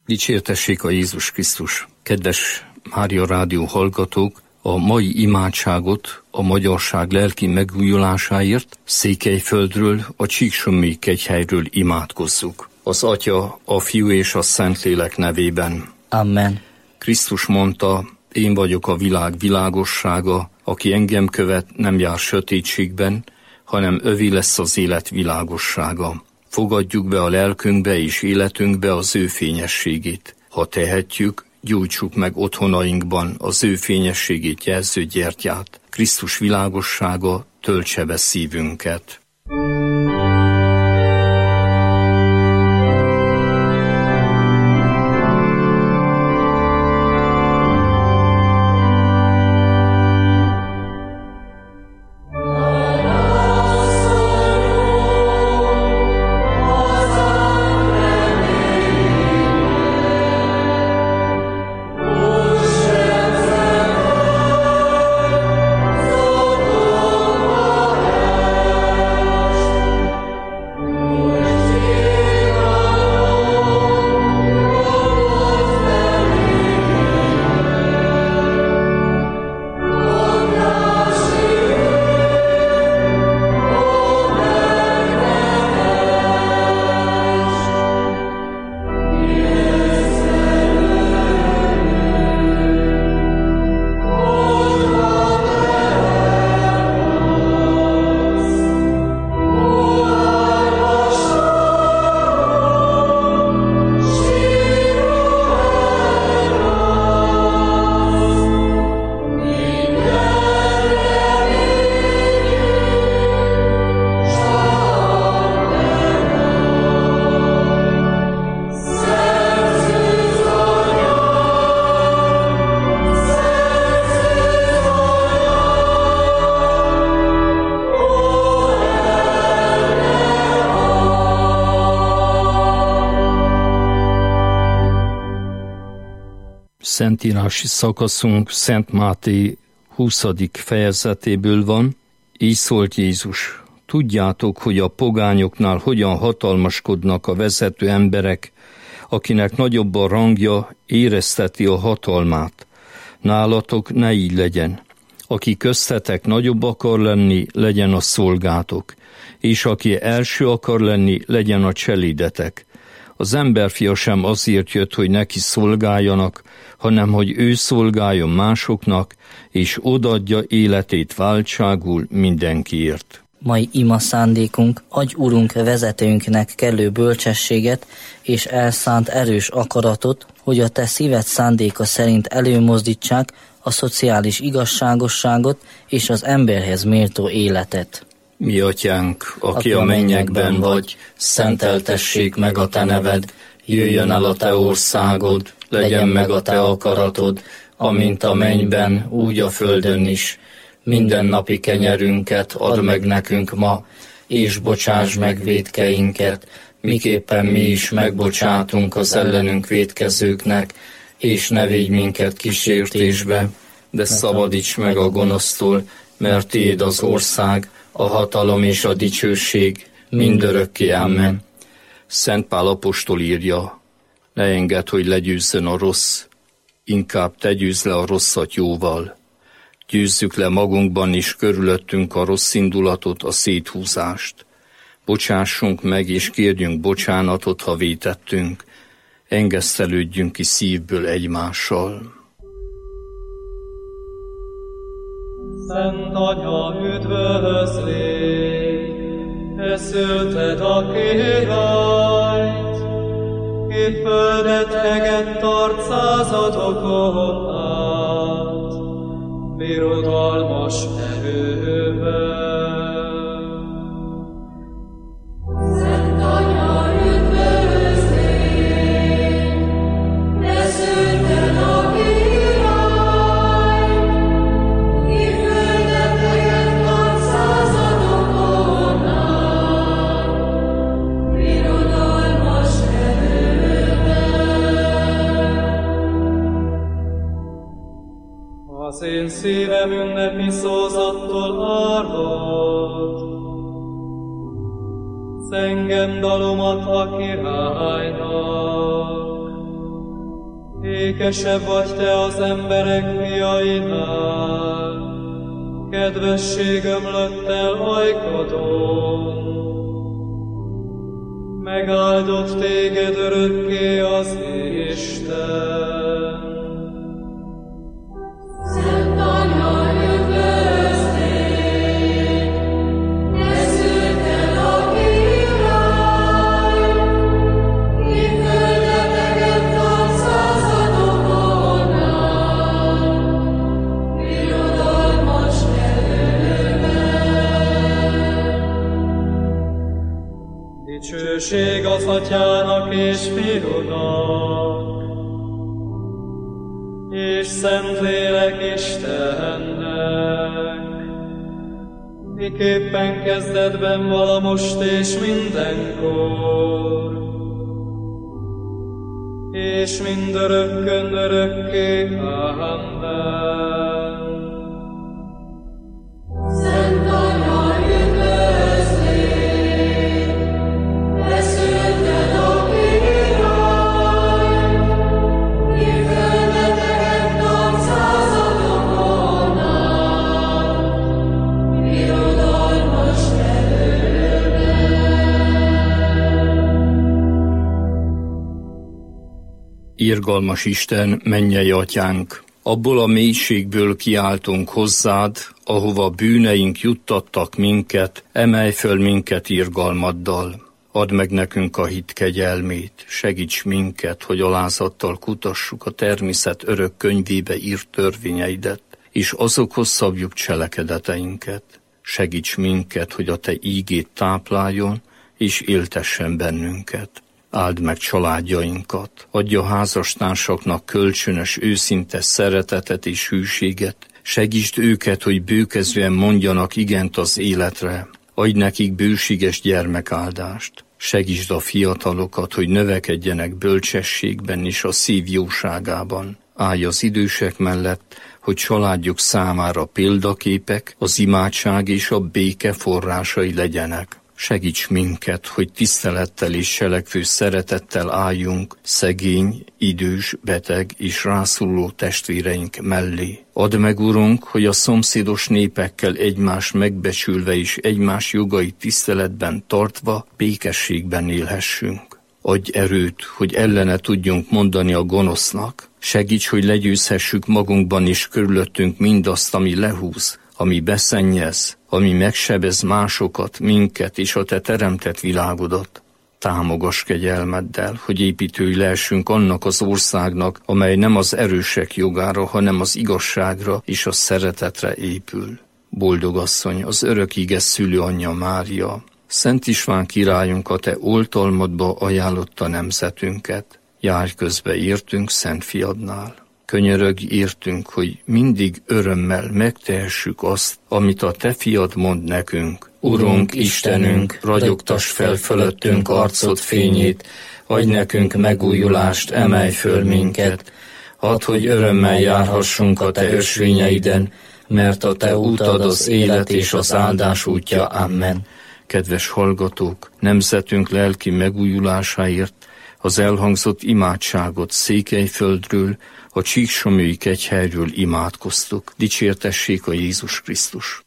Dicsértessék a Jézus Krisztus! Kedves Mária Rádió hallgatók, a mai imádságot a magyarság lelki megújulásáért Székelyföldről, a Csíksommi kegyhelyről imádkozzuk. Az Atya, a Fiú és a Szentlélek nevében. Amen. Krisztus mondta, én vagyok a világ világossága, aki engem követ, nem jár sötétségben, hanem övé lesz az élet világossága. Fogadjuk be a lelkünkbe és életünkbe az ő fényességét. Ha tehetjük, gyújtsuk meg otthonainkban az ő fényességét jelző gyertyát. Krisztus világossága töltse be szívünket. Szentírási szakaszunk Szent Máté 20. fejezetéből van. Így szólt Jézus: tudjátok, hogy a pogányoknál hogyan hatalmaskodnak a vezető emberek, akinek nagyobb a rangja, érezteti a hatalmát. Nálatok ne így legyen. Aki köztetek nagyobb akar lenni, legyen a szolgátok, és aki első akar lenni, legyen a cselédetek. Az emberfia sem azért jött, hogy neki szolgáljanak, hanem hogy ő szolgáljon másoknak, és odaadja életét váltságul mindenkiért. Mai ima szándékunk: adj Urunk vezetőnknek kellő bölcsességet és elszánt erős akaratot, hogy a te szíved szándéka szerint előmozdítsák a szociális igazságosságot és az emberhez méltó életet. Mi atyánk, aki a mennyekben vagy, szenteltessék meg a te neved, jöjjön el a te országod, legyen meg a te akaratod, amint a mennyben, úgy a földön is. Mindennapi kenyerünket add meg nekünk ma, és bocsáss meg vétkeinket, miképpen mi is megbocsátunk az ellenünk vétkezőknek, és ne védj minket kísértésbe, de szabadíts meg a gonosztól, mert tiéd az ország, a hatalom és a dicsőség mindörökké. Amen. Szent Pál apostol írja: ne engedd, hogy legyőzzön a rossz, inkább te győzz le a rosszat jóval. Győzzük le magunkban is körülöttünk a rossz indulatot, a széthúzást. Bocsássunk meg és kérjünk bocsánatot, ha vétettünk. Engesztelődjünk ki szívből egymással. Szent Anya, üdvözlégy, te szülted a királyt, ki földet hegett tart századokon át, birodalmas erővel. Szent Anya, üdvözlégy, te szülted a királyt, ki földet hegett tart századokon át, birodalmas erővel. Az én szívem ünnepi szózattól árvad, zengem dalomat a királynak. Ékesebb vagy te az emberek fiainál, kedvesség ömlött el ajkadon. Megáldott téged örökké az Isten. Szent Anya, üdvözlégy, te szülted a király, ki földeteket tart századokon át, birodalmas nevőben. Dicsőség az Atyának és Fiúnak, és Szentlélek Istennek, miképpen kezdetben vala most és mindenkor, és mindörökkön örökké. Amen. Szent Anya, üdvözlégy, te szülted a királyt, ki földeteket tart századokon át, birodalmas nevőben. Irgalmas Isten, mennyei Atyánk, abból a mélységből kiáltunk hozzád, ahova bűneink juttattak minket, emelj föl minket irgalmaddal. Add meg nekünk a hit kegyelmét, segíts minket, hogy alázattal kutassuk a természet örök könyvébe írt törvényeidet, és azokhoz szabjuk cselekedeteinket. Segíts minket, hogy a te ígét tápláljon, és éltessen bennünket. Áld meg családjainkat, adj a házastársaknak kölcsönös, őszinte szeretetet és hűséget, segítsd őket, hogy bőkezően mondjanak igent az életre, adj nekik bőséges gyermekáldást, segítsd a fiatalokat, hogy növekedjenek bölcsességben és a szív jóságában. Állj az idősek mellett, hogy családjuk számára példaképek, az imádság és a béke forrásai legyenek. Segíts minket, hogy tisztelettel és selekvő szeretettel álljunk szegény, idős, beteg és rászoruló testvéreink mellé. Add meg, Urunk, hogy a szomszédos népekkel egymást megbecsülve és egymás jogait tiszteletben tartva békességben élhessünk. Adj erőt, hogy ellene tudjunk mondani a gonosznak. Segíts, hogy legyőzhessük magunkban és körülöttünk mindazt, ami lehúz, ami beszennyez, ami megsebez másokat, minket és a te teremtett világodat. Támogass kegyelmeddel, hogy építői lehessünk annak az országnak, amely nem az erősek jogára, hanem az igazságra és a szeretetre épül. Boldog asszony, az örökíge szülőanyja Mária, Szent István királyunk a te oltalmadba ajánlotta nemzetünket. Járj közbe értünk Szent Fiadnál. Könyörögj értünk, hogy mindig örömmel megtehessük azt, amit a te fiad mond nekünk. Urunk, Istenünk, ragyogtass fel fölöttünk arcod fényét, adj nekünk megújulást, emelj föl minket. Add, hogy örömmel járhassunk a te ösvényeiden, mert a te útad az élet és az áldás útja. Amen. Kedves hallgatók, nemzetünk lelki megújulásáért az elhangzott imádságot Székelyföldről, a Csíksomlyói kegyhelyről imádkoztuk. Dicsértessék a Jézus Krisztus!